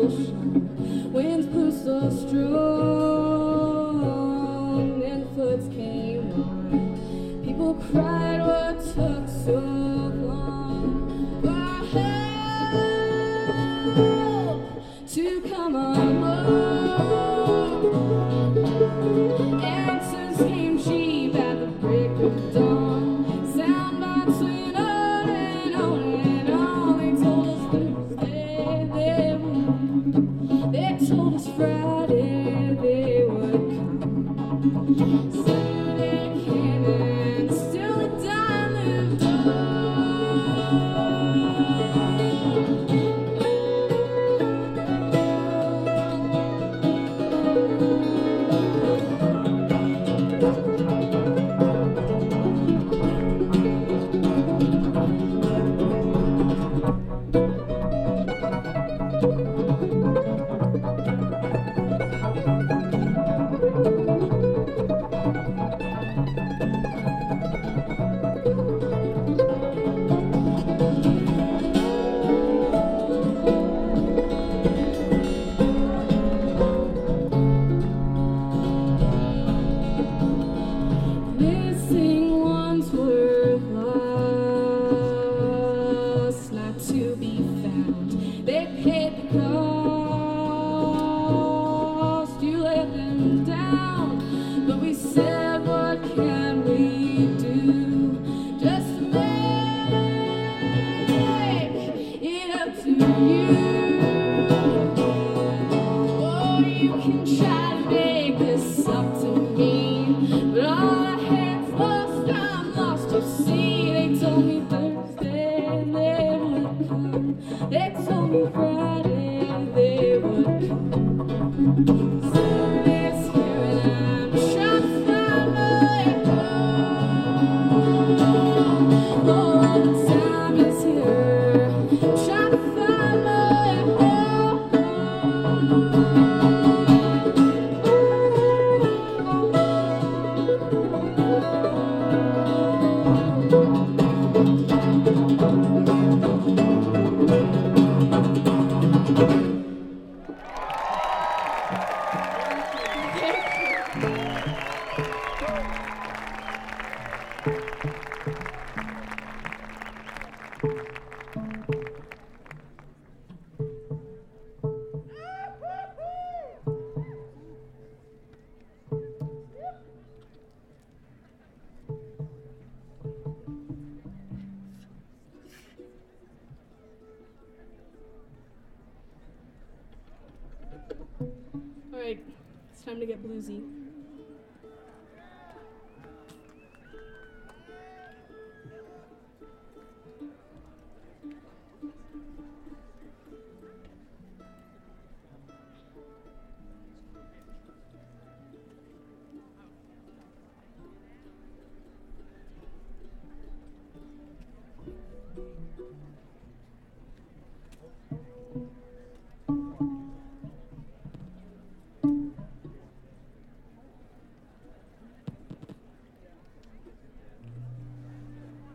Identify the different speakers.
Speaker 1: ocean. Winds blew so strong, and floods came on. People cried, what took so long for help to come along? Answers came cheap at the break of dawn. Sound bites went on and on and on. They told us Thursday they would. They told us Friday they would come. Saturday came and still the dime lived missing ones were lost, not to be found. They paid the cost. You let them down, but we said, what can we do? Just make it up to you. Or you can try to make this up to me, but all I had's lost, I'm lost to sea. They told me Thursday they would come. They told me Friday they would come. Saturday's here and I'm trying to find my way home. Oh, the time is here, trying to find my way home. All right, it's time to get bluesy.